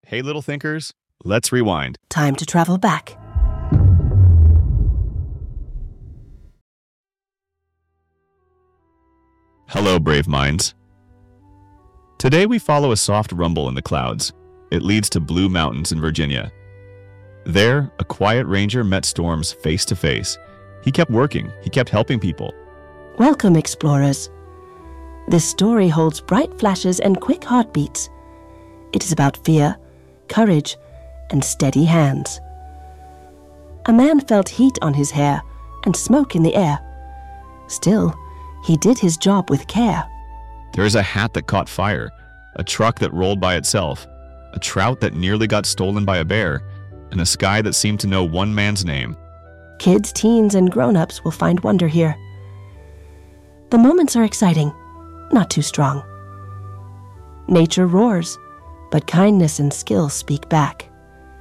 Hey, little thinkers, let's rewind. Time to travel back. Hello, brave minds. Today we follow a soft rumble in the clouds. It leads to Blue Mountains in Virginia. There, a quiet ranger met storms face to face. He kept working. He kept helping people. Welcome, explorers. This story holds bright flashes and quick heartbeats. It is about fear, courage, and steady hands. A man felt heat on his hair and smoke in the air. Still, he did his job with care. There is a hat that caught fire, a truck that rolled by itself, a trout that nearly got stolen by a bear, and a sky that seemed to know one man's name. Kids, teens, and grown-ups will find wonder here. The moments are exciting, not too strong. Nature roars, but kindness and skill speak back.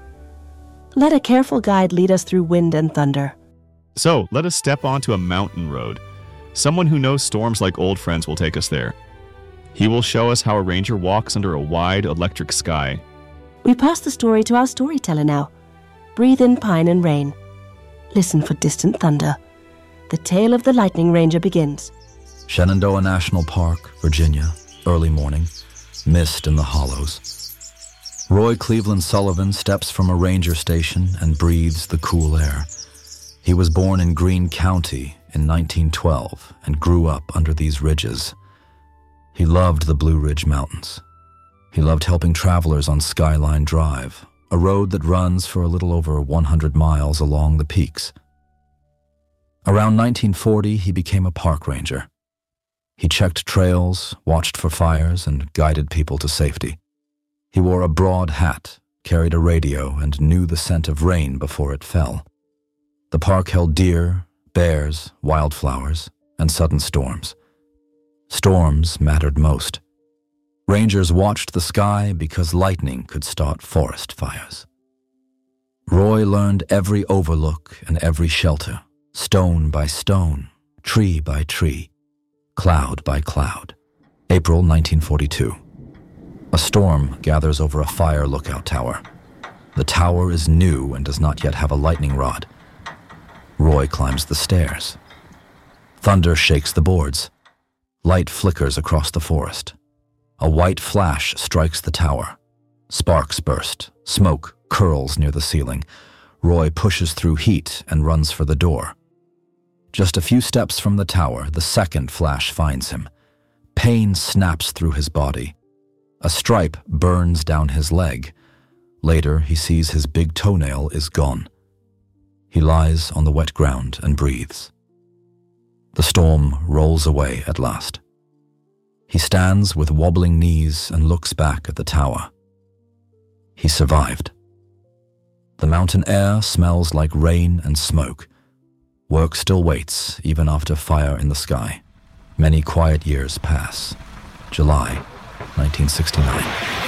Let a careful guide lead us through wind and thunder. So, let us step onto a mountain road. Someone who knows storms like old friends will take us there. He will show us how a ranger walks under a wide electric sky. We pass the story to our storyteller now. Breathe in pine and rain. Listen for distant thunder. The tale of the Lightning Ranger begins. Shenandoah National Park, Virginia, early morning, mist in the hollows. Roy Cleveland Sullivan steps from a ranger station and breathes the cool air. He was born in Greene County in 1912 and grew up under these ridges. He loved the Blue Ridge Mountains. He loved helping travelers on Skyline Drive, a road that runs for a little over 100 miles along the peaks. Around 1940, he became a park ranger. He checked trails, watched for fires, and guided people to safety. He wore a broad hat, carried a radio, and knew the scent of rain before it fell. The park held deer, bears, wildflowers, and sudden storms. Storms mattered most. Rangers watched the sky because lightning could start forest fires. Roy learned every overlook and every shelter, stone by stone, tree by tree, cloud by cloud. April 1942. A storm gathers over a fire lookout tower. The tower is new and does not yet have a lightning rod. Roy climbs the stairs. Thunder shakes the boards. Light flickers across the forest. A white flash strikes the tower. Sparks burst. Smoke curls near the ceiling. Roy pushes through heat and runs for the door. Just a few steps from the tower, the second flash finds him. Pain snaps through his body. A stripe burns down his leg. Later, he sees his big toenail is gone. He lies on the wet ground and breathes. The storm rolls away at last. He stands with wobbling knees and looks back at the tower. He survived. The mountain air smells like rain and smoke. Work still waits, even after fire in the sky. Many quiet years pass. July 1969.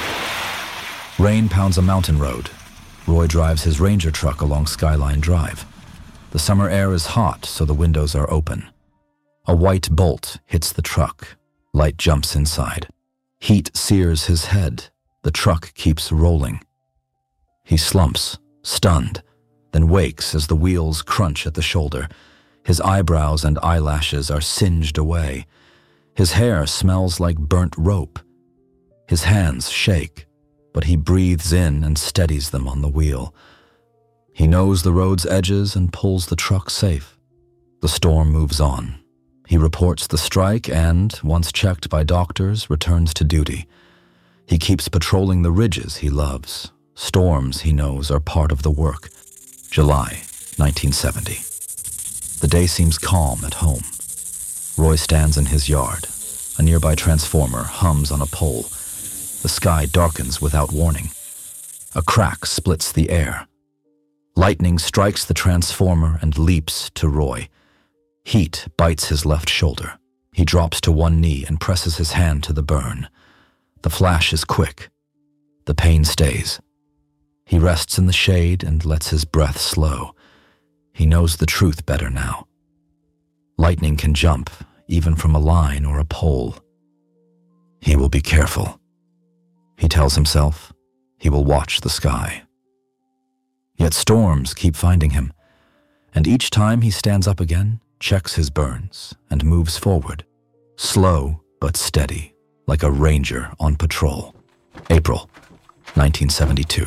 Rain pounds a mountain road. Roy drives his ranger truck along Skyline Drive. The summer air is hot, so the windows are open. A white bolt hits the truck. Light jumps inside. Heat sears his head. The truck keeps rolling. He slumps, stunned, then wakes as the wheels crunch at the shoulder. His eyebrows and eyelashes are singed away. His hair smells like burnt rope. His hands shake, but he breathes in and steadies them on the wheel. He knows the road's edges and pulls the truck safe. The storm moves on. He reports the strike and, once checked by doctors, returns to duty. He keeps patrolling the ridges he loves. Storms, he knows, are part of the work. July 1970. The day seems calm at home. Roy stands in his yard. A nearby transformer hums on a pole. The sky darkens without warning. A crack splits the air. Lightning strikes the transformer and leaps to Roy. Heat bites his left shoulder. He drops to one knee and presses his hand to the burn. The flash is quick. The pain stays. He rests in the shade and lets his breath slow. He knows the truth better now. Lightning can jump, even from a line or a pole. He will be careful. He tells himself. He will watch the sky. Yet storms keep finding him, and each time he stands up again, checks his burns, and moves forward, slow but steady, like a ranger on patrol. April, 1972.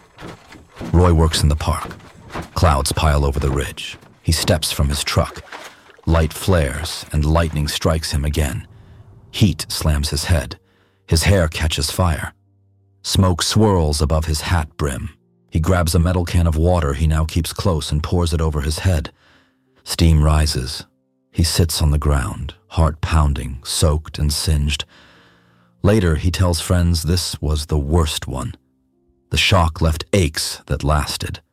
Roy works in the park. Clouds pile over the ridge. He steps from his truck. Light flares, and lightning strikes him again. Heat slams his head. His hair catches fire. Smoke swirls above his hat brim. He grabs a metal can of water he now keeps close and pours it over his head. Steam rises. He sits on the ground, heart pounding, soaked and singed. Later, he tells friends this was the worst one. The shock left aches that lasted.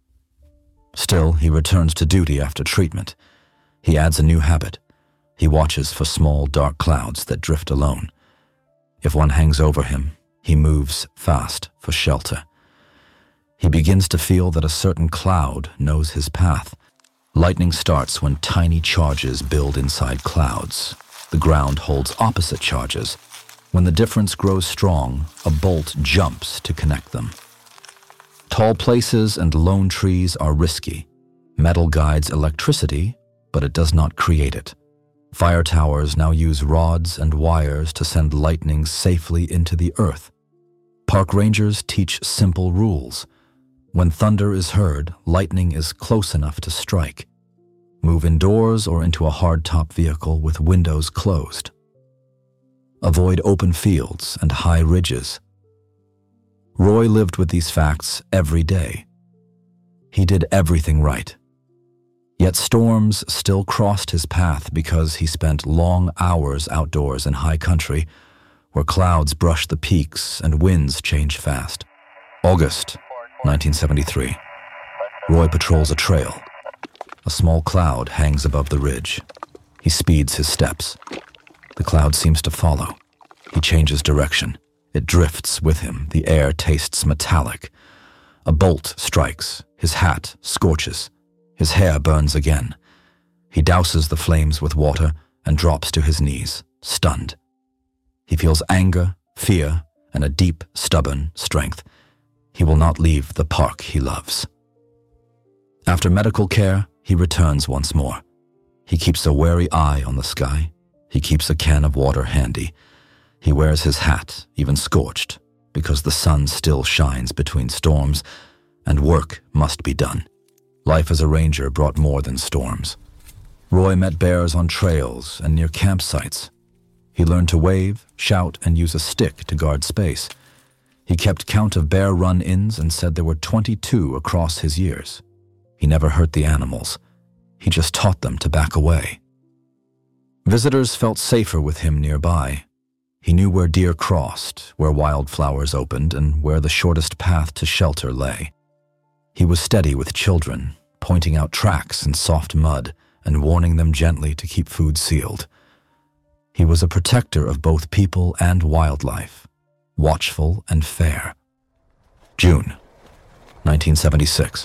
Still, he returns to duty after treatment. He adds a new habit. He watches for small, dark clouds that drift alone. If one hangs over him, he moves fast for shelter. He begins to feel that a certain cloud knows his path. Lightning starts when tiny charges build inside clouds. The ground holds opposite charges. When the difference grows strong, a bolt jumps to connect them. Tall places and lone trees are risky. Metal guides electricity, but it does not create it. Fire towers now use rods and wires to send lightning safely into the earth. Park rangers teach simple rules. When thunder is heard, lightning is close enough to strike. Move indoors or into a hardtop vehicle with windows closed. Avoid open fields and high ridges. Roy lived with these facts every day. He did everything right. Yet storms still crossed his path because he spent long hours outdoors in high country where clouds brush the peaks and winds change fast. August 1973. Roy patrols a trail. A small cloud hangs above the ridge. He speeds his steps. The cloud seems to follow. He changes direction. It drifts with him. The air tastes metallic. A bolt strikes. His hat scorches. His hair burns again. He douses the flames with water and drops to his knees, stunned. He feels anger, fear, and a deep, stubborn strength. He will not leave the park he loves. After medical care, he returns once more. He keeps a wary eye on the sky. He keeps a can of water handy. He wears his hat, even scorched, because the sun still shines between storms, and work must be done. Life as a ranger brought more than storms. Roy met bears on trails and near campsites. He learned to wave, shout, and use a stick to guard space. He kept count of bear run-ins and said there were 22 across his years. He never hurt the animals. He just taught them to back away. Visitors felt safer with him nearby. He knew where deer crossed, where wildflowers opened, and where the shortest path to shelter lay. He was steady with children, pointing out tracks in soft mud and warning them gently to keep food sealed. He was a protector of both people and wildlife, watchful and fair. June 1976.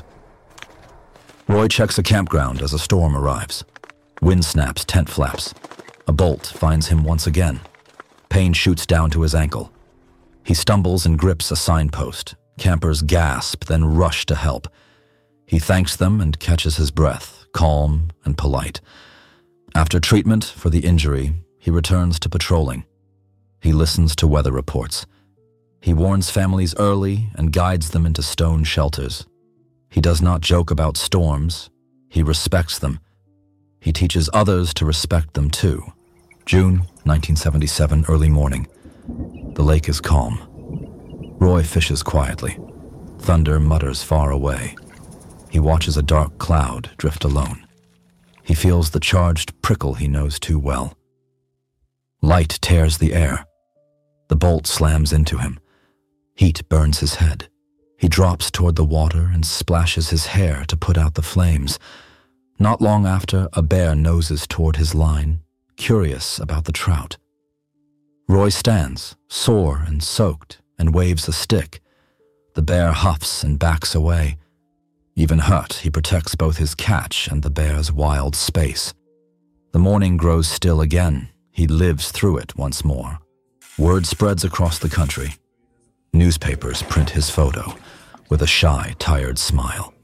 Roy checks a campground as a storm arrives. Wind snaps tent flaps. A bolt finds him once again. Pain shoots down to his ankle. He stumbles and grips a signpost. Campers gasp, then rush to help. He thanks them and catches his breath, calm and polite. After treatment for the injury, he returns to patrolling. He listens to weather reports. He warns families early and guides them into stone shelters. He does not joke about storms. He respects them. He teaches others to respect them too. June 1977, early morning. The lake is calm. Roy fishes quietly. Thunder mutters far away. He watches a dark cloud drift alone. He feels the charged prickle he knows too well. Light tears the air. The bolt slams into him. Heat burns his head. He drops toward the water and splashes his hair to put out the flames. Not long after, a bear noses toward his line, curious about the trout. Roy stands, sore and soaked, and waves a stick. The bear huffs and backs away. Even hurt, he protects both his catch and the bear's wild space. The morning grows still again. He lives through it once more. Word spreads across the country. Newspapers print his photo with a shy, tired smile.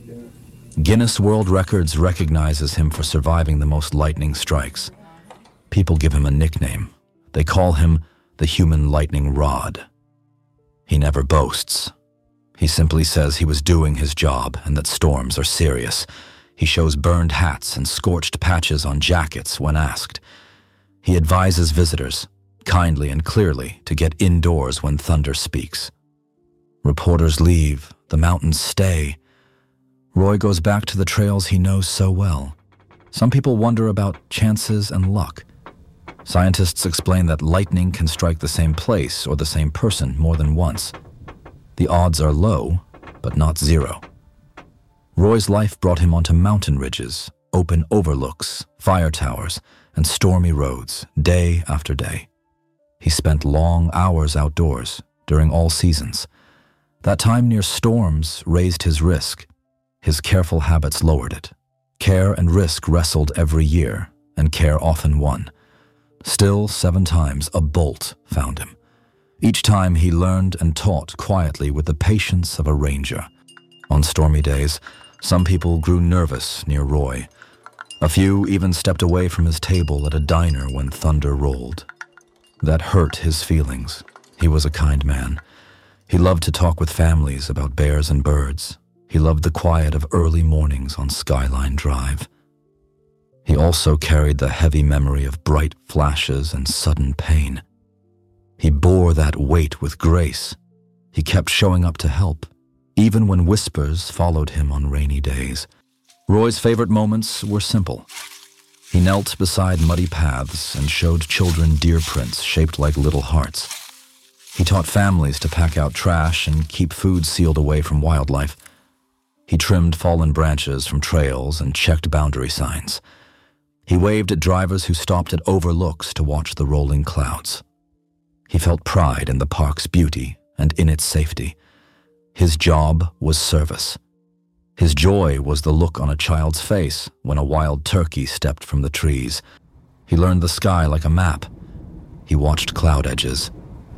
Guinness World Records recognizes him for surviving the most lightning strikes. People give him a nickname. They call him the human lightning rod. He never boasts. He simply says he was doing his job and that storms are serious. He shows burned hats and scorched patches on jackets when asked. He advises visitors, kindly and clearly, to get indoors when thunder speaks. Reporters leave, the mountains stay. Roy goes back to the trails he knows so well. Some people wonder about chances and luck. Scientists explain that lightning can strike the same place or the same person more than once. The odds are low, but not zero. Roy's life brought him onto mountain ridges, open overlooks, fire towers, and stormy roads, day after day. He spent long hours outdoors during all seasons. That time near storms raised his risk. His careful habits lowered it. Care and risk wrestled every year, and care often won. Still, 7 times, a bolt found him. Each time he learned and taught quietly with the patience of a ranger. On stormy days, some people grew nervous near Roy. A few even stepped away from his table at a diner when thunder rolled. That hurt his feelings. He was a kind man. He loved to talk with families about bears and birds. He loved the quiet of early mornings on Skyline Drive. He also carried the heavy memory of bright flashes and sudden pain. He bore that weight with grace. He kept showing up to help, even when whispers followed him on rainy days. Roy's favorite moments were simple. He knelt beside muddy paths and showed children deer prints shaped like little hearts. He taught families to pack out trash and keep food sealed away from wildlife. He trimmed fallen branches from trails and checked boundary signs. He waved at drivers who stopped at overlooks to watch the rolling clouds. He felt pride in the park's beauty and in its safety. His job was service. His joy was the look on a child's face when a wild turkey stepped from the trees. He learned the sky like a map. He watched cloud edges.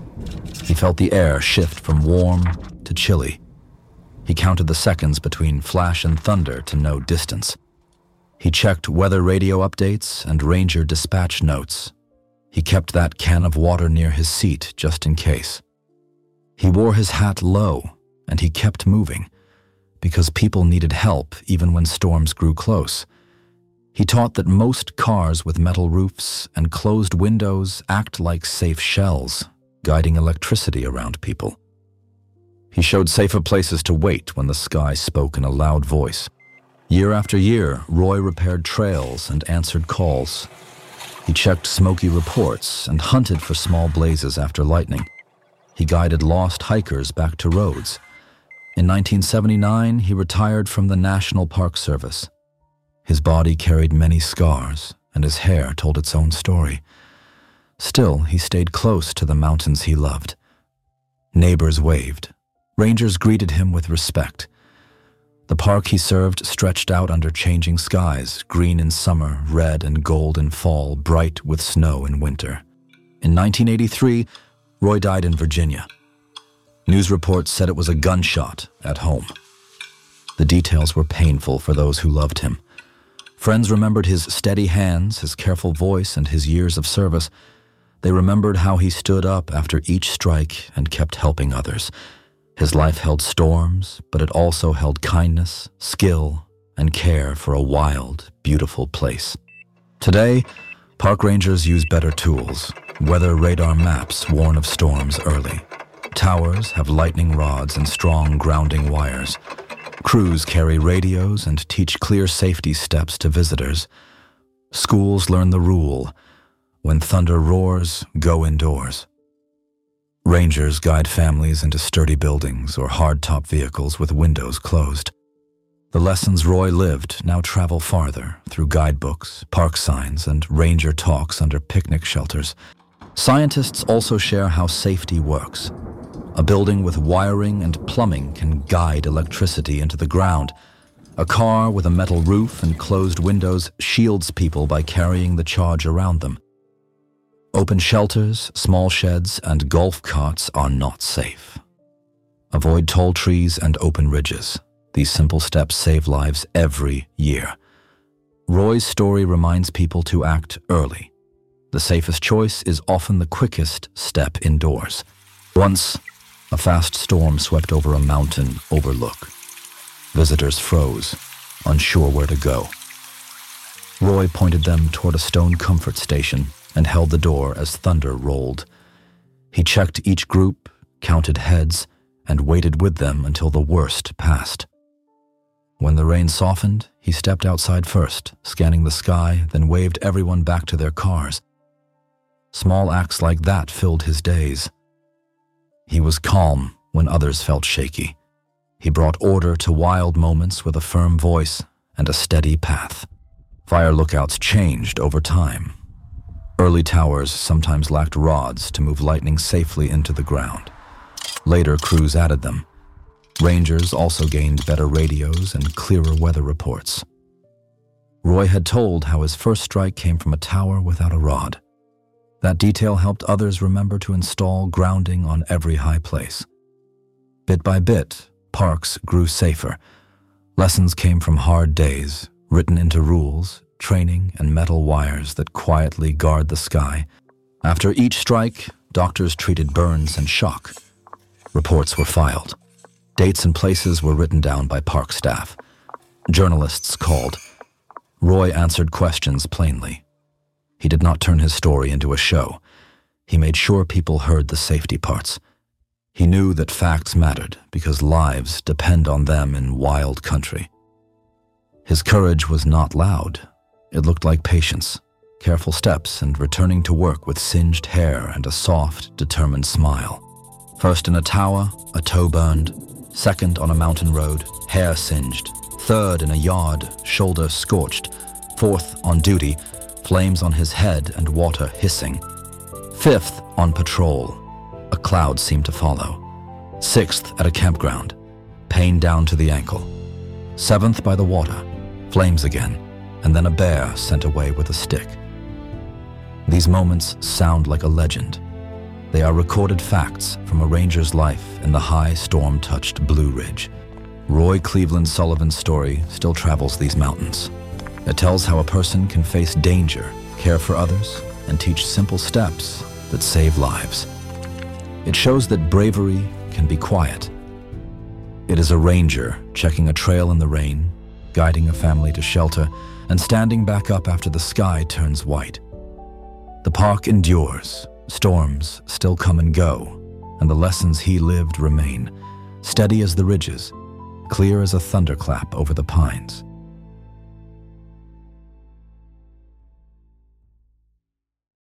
He felt the air shift from warm to chilly. He counted the seconds between flash and thunder to know distance. He checked weather radio updates and ranger dispatch notes. He kept that can of water near his seat just in case. He wore his hat low, and he kept moving, because people needed help even when storms grew close. He taught that most cars with metal roofs and closed windows act like safe shells, guiding electricity around people. He showed safer places to wait when the sky spoke in a loud voice. Year after year, Roy repaired trails and answered calls. He checked smoky reports and hunted for small blazes after lightning. He guided lost hikers back to roads. In 1979, he retired from the National Park Service. His body carried many scars, and his hair told its own story. Still, he stayed close to the mountains he loved. Neighbors waved. Rangers greeted him with respect. The park he served stretched out under changing skies, green in summer, red and gold in fall, bright with snow in winter. In 1983, Roy died in Virginia. News reports said it was a gunshot at home. The details were painful for those who loved him. Friends remembered his steady hands, his careful voice, and his years of service. They remembered how he stood up after each strike and kept helping others. His life held storms, but it also held kindness, skill, and care for a wild, beautiful place. Today, park rangers use better tools, weather radar maps warn of storms early. Towers have lightning rods and strong grounding wires. Crews carry radios and teach clear safety steps to visitors. Schools learn the rule: when thunder roars, go indoors. Rangers guide families into sturdy buildings or hardtop vehicles with windows closed. The lessons Roy lived now travel farther through guidebooks, park signs, and ranger talks under picnic shelters. Scientists also share how safety works. A building with wiring and plumbing can guide electricity into the ground. A car with a metal roof and closed windows shields people by carrying the charge around them. Open shelters, small sheds, and golf carts are not safe. Avoid tall trees and open ridges. These simple steps save lives every year. Roy's story reminds people to act early. The safest choice is often the quickest step indoors. Once, a fast storm swept over a mountain overlook. Visitors froze, unsure where to go. Roy pointed them toward a stone comfort station and held the door as thunder rolled. He checked each group, counted heads, and waited with them until the worst passed. When the rain softened, he stepped outside first, scanning the sky, then waved everyone back to their cars. Small acts like that filled his days. He was calm when others felt shaky. He brought order to wild moments with a firm voice and a steady path. Fire lookouts changed over time. Early towers sometimes lacked rods to move lightning safely into the ground. Later, crews added them. Rangers also gained better radios and clearer weather reports. Roy had told how his first strike came from a tower without a rod. That detail helped others remember to install grounding on every high place. Bit by bit, parks grew safer. Lessons came from hard days, written into rules, training, and metal wires that quietly guard the sky. After each strike, doctors treated burns and shock. Reports were filed. Dates and places were written down by park staff. Journalists called. Roy answered questions plainly. He did not turn his story into a show. He made sure people heard the safety parts. He knew that facts mattered because lives depend on them in wild country. His courage was not loud. It looked like patience, careful steps, and returning to work with singed hair and a soft, determined smile. First in a tower, a toe burned. Second on a mountain road, hair singed. Third in a yard, shoulder scorched. Fourth on duty, flames on his head and water hissing. Fifth on patrol, a cloud seemed to follow. Sixth at a campground, pain down to the ankle. Seventh by the water, flames again, and then a bear sent away with a stick. These moments sound like a legend. They are recorded facts from a ranger's life in the high storm-touched Blue Ridge. Roy Cleveland Sullivan's story still travels these mountains. It tells how a person can face danger, care for others, and teach simple steps that save lives. It shows that bravery can be quiet. It is a ranger checking a trail in the rain, guiding a family to shelter, and standing back up after the sky turns white. The park endures. Storms still come and go, and the lessons he lived remain, steady as the ridges, clear as a thunderclap over the pines.